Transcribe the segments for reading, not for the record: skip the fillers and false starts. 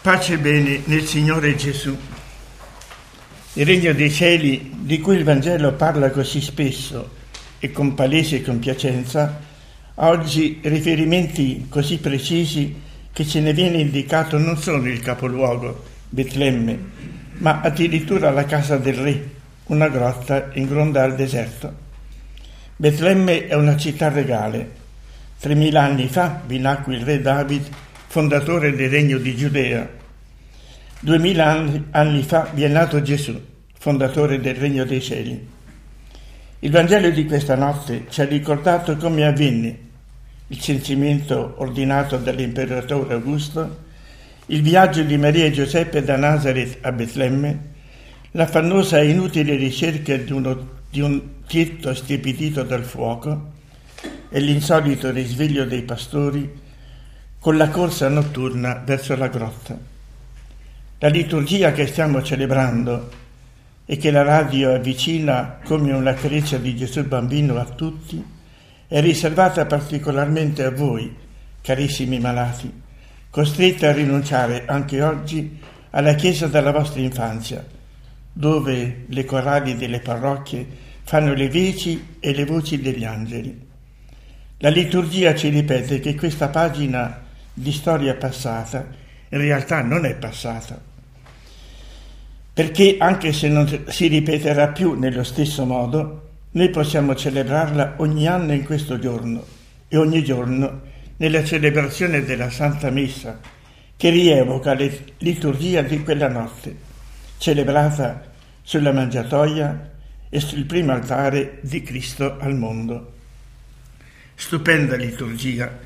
Pace e bene nel Signore Gesù. Il regno dei cieli, di cui il Vangelo parla così spesso e con palese compiacenza, ha oggi riferimenti così precisi che ce ne viene indicato non solo il capoluogo, Betlemme, ma addirittura la casa del re, una grotta in gronda al deserto. Betlemme è una città regale. 3000 anni fa vi nacque il re David, fondatore del regno di Giudea. 2000 anni fa vi è nato Gesù, fondatore del regno dei cieli. Il Vangelo di questa notte ci ha ricordato come avvenne il censimento ordinato dall'imperatore Augusto, il viaggio di Maria e Giuseppe da Nazareth a Betlemme, l'affannosa e inutile ricerca di un tetto stipitito dal fuoco e l'insolito risveglio dei pastori con la corsa notturna verso la grotta. La liturgia che stiamo celebrando e che la radio avvicina come una creccia di Gesù bambino a tutti è riservata particolarmente a voi, carissimi malati, costretti a rinunciare anche oggi alla chiesa della vostra infanzia, dove le corali delle parrocchie fanno le veci e le voci degli angeli. La liturgia ci ripete che questa pagina di storia passata in realtà non è passata, perché anche se non si ripeterà più nello stesso modo, noi possiamo celebrarla ogni anno in questo giorno e ogni giorno nella celebrazione della Santa Messa, che rievoca la liturgia di quella notte, celebrata sulla mangiatoia e sul primo altare di Cristo al mondo. Stupenda liturgia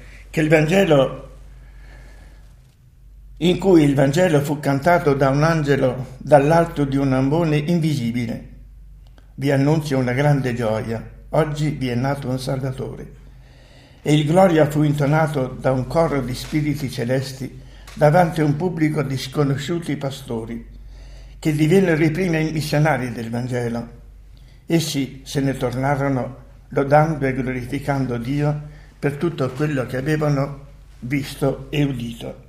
in cui il Vangelo fu cantato da un angelo dall'alto di un ambone invisibile. Vi annunzia una grande gioia, oggi vi è nato un Salvatore. E il Gloria fu intonato da un coro di spiriti celesti davanti a un pubblico di sconosciuti pastori, che divennero i primi missionari del Vangelo. Essi se ne tornarono lodando e glorificando Dio per tutto quello che avevano visto e udito.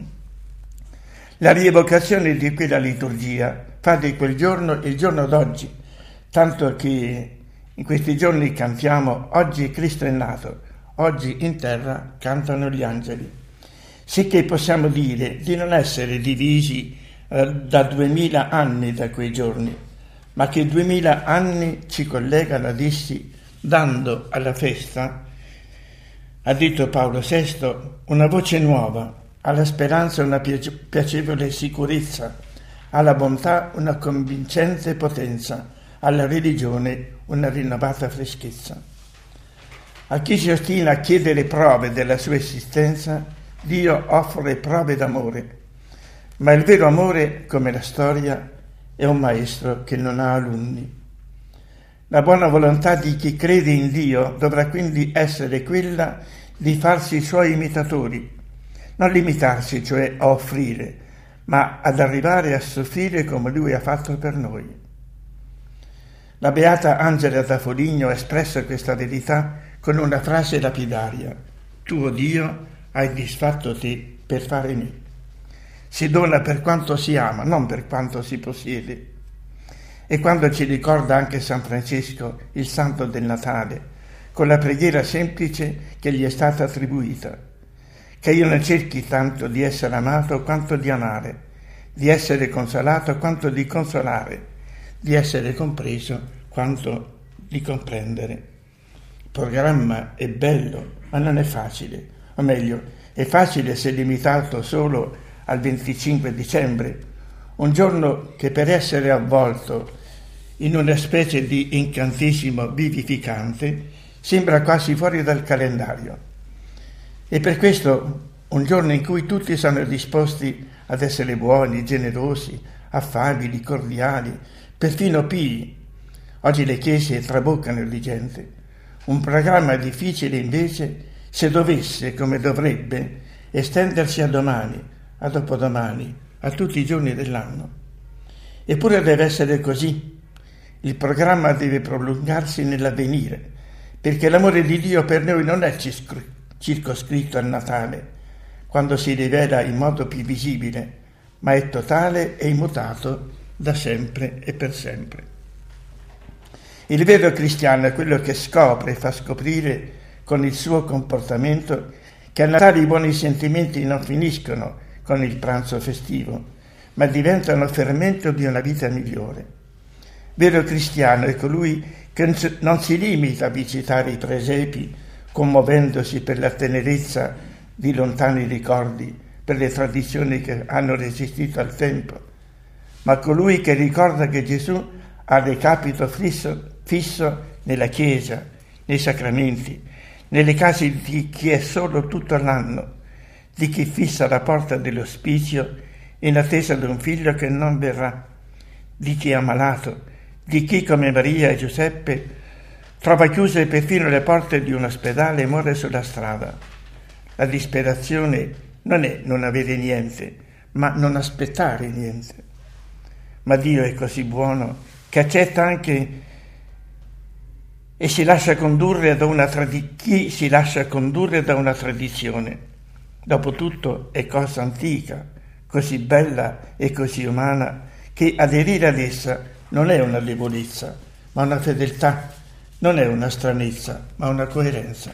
La rievocazione di quella liturgia fa di quel giorno il giorno d'oggi, tanto che in questi giorni cantiamo «Oggi Cristo è nato», «Oggi in terra cantano gli angeli», sicché possiamo dire di non essere divisi da 2000 anni da quei giorni, ma che 2000 anni ci collegano ad essi, dando alla festa, ha detto Paolo VI, una voce nuova, alla speranza una piacevole sicurezza, alla bontà una convincente potenza, alla religione una rinnovata freschezza. A chi si ostina a chiedere prove della sua esistenza, Dio offre prove d'amore, ma il vero amore, come la storia, è un maestro che non ha alunni. La buona volontà di chi crede in Dio dovrà quindi essere quella di farsi i suoi imitatori, non limitarsi cioè a offrire, ma ad arrivare a soffrire come Lui ha fatto per noi. La beata Angela da Foligno ha espresso questa verità con una frase lapidaria: «Tuo Dio hai disfatto te per fare me». Si dona per quanto si ama, non per quanto si possiede. E quando ci ricorda anche San Francesco, il santo del Natale, con la preghiera semplice che gli è stata attribuita: che io non cerchi tanto di essere amato quanto di amare, di essere consolato quanto di consolare, di essere compreso quanto di comprendere. Il programma è bello, ma non è facile, o meglio, è facile se limitato solo al 25 dicembre, un giorno che per essere avvolto in una specie di incantesimo vivificante sembra quasi fuori dal calendario. E per questo un giorno in cui tutti sono disposti ad essere buoni, generosi, affabili, cordiali, perfino pii. Oggi le chiese traboccano di gente. Un programma difficile invece, se dovesse, come dovrebbe, estendersi a domani, a dopodomani, a tutti i giorni dell'anno. Eppure deve essere così. Il programma deve prolungarsi nell'avvenire, perché l'amore di Dio per noi non è circoscritto al Natale, quando si rivela in modo più visibile, ma è totale e immutato da sempre e per sempre. Il vero cristiano è quello che scopre e fa scoprire con il suo comportamento che a Natale i buoni sentimenti non finiscono con il pranzo festivo, ma diventano fermento di una vita migliore. Vero cristiano è colui che non si limita a visitare i presepi, commuovendosi per la tenerezza di lontani ricordi, per le tradizioni che hanno resistito al tempo, ma colui che ricorda che Gesù ha recapito fisso nella Chiesa, nei sacramenti, nelle case di chi è solo tutto l'anno, di chi fissa la porta dell'ospizio in attesa di un figlio che non verrà, di chi è ammalato, di chi come Maria e Giuseppe trova chiuse perfino le porte di un ospedale e muore sulla strada. La disperazione non è non avere niente, ma non aspettare niente. Ma Dio è così buono che accetta anche e si lascia condurre chi si lascia condurre da una tradizione. Dopotutto è cosa antica, così bella e così umana, che aderire ad essa non è una debolezza, ma una fedeltà, non è una stranezza, ma una coerenza.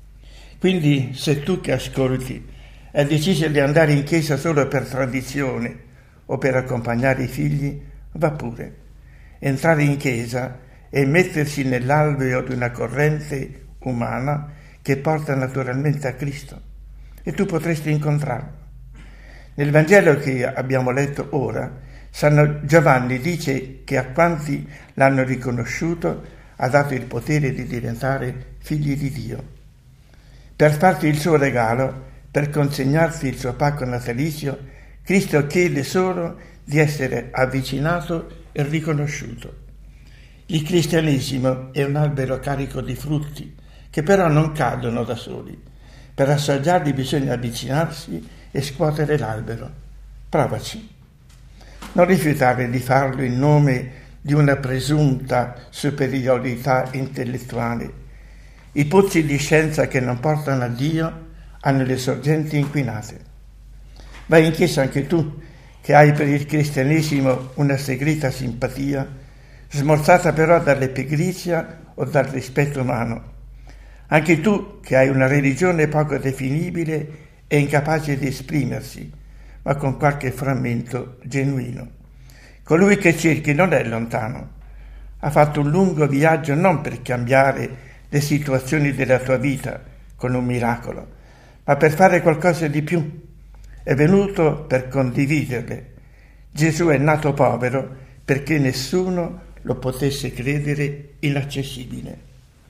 Quindi, se tu che ascolti hai deciso di andare in chiesa solo per tradizione o per accompagnare i figli, va pure. Entrare in chiesa e mettersi nell'alveo di una corrente umana che porta naturalmente a Cristo, e tu potresti incontrarlo. Nel Vangelo che abbiamo letto ora, San Giovanni dice che a quanti l'hanno riconosciuto ha dato il potere di diventare figli di Dio. Per farti il suo regalo, per consegnarti il suo pacco natalizio, Cristo chiede solo di essere avvicinato e riconosciuto. Il cristianesimo è un albero carico di frutti, che però non cadono da soli. Per assaggiarli bisogna avvicinarsi e scuotere l'albero. Provaci. Non rifiutare di farlo in nome di una presunta superiorità intellettuale. I pozzi di scienza che non portano a Dio hanno le sorgenti inquinate. Vai in chiesa anche tu, che hai per il cristianesimo una segreta simpatia, smorzata però dalla pigrizia o dal rispetto umano. Anche tu, che hai una religione poco definibile e incapace di esprimersi, ma con qualche frammento genuino. Colui che cerchi non è lontano. Ha fatto un lungo viaggio non per cambiare le situazioni della tua vita con un miracolo, ma per fare qualcosa di più. È venuto per condividerle. Gesù è nato povero perché nessuno lo potesse credere inaccessibile.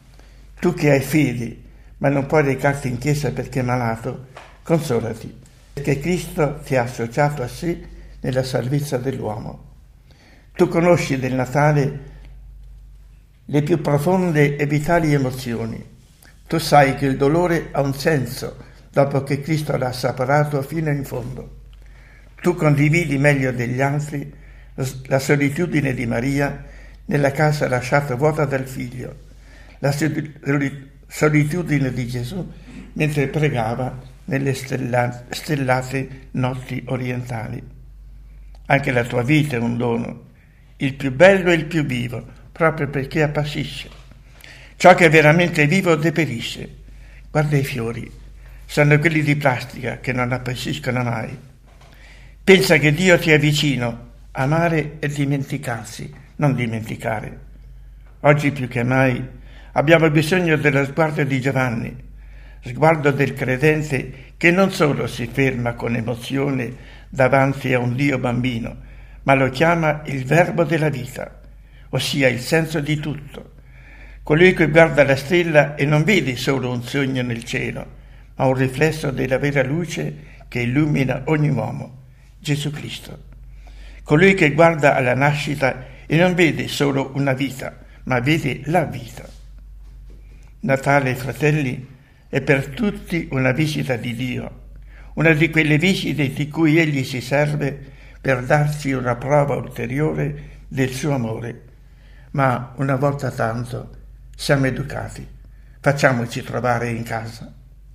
Tu che hai fede, ma non puoi recarti in chiesa perché è malato, consolati, perché Cristo ti ha associato a sé nella salvezza dell'uomo. Tu conosci del Natale le più profonde e vitali emozioni. Tu sai che il dolore ha un senso dopo che Cristo l'ha assaporato fino in fondo. Tu condividi meglio degli altri la solitudine di Maria nella casa lasciata vuota dal figlio, la solitudine di Gesù mentre pregava nelle stellate notti orientali. Anche la tua vita è un dono, il più bello e il più vivo, proprio perché appassisce. Ciò che è veramente vivo deperisce. Guarda i fiori, sono quelli di plastica che non appassiscono mai. Pensa che Dio ti è vicino, amare e dimenticarsi, non dimenticare. Oggi più che mai abbiamo bisogno dello sguardo di Giovanni, sguardo del credente che non solo si ferma con emozione davanti a un Dio bambino, ma lo chiama il verbo della vita, ossia il senso di tutto. Colui che guarda la stella e non vede solo un sogno nel cielo, ma un riflesso della vera luce che illumina ogni uomo, Gesù Cristo. Colui che guarda alla nascita e non vede solo una vita, ma vede la vita. Natale, fratelli, è per tutti una visita di Dio, una di quelle visite di cui Egli si serve per darci una prova ulteriore del suo amore. Ma una volta tanto siamo educati, facciamoci trovare in casa.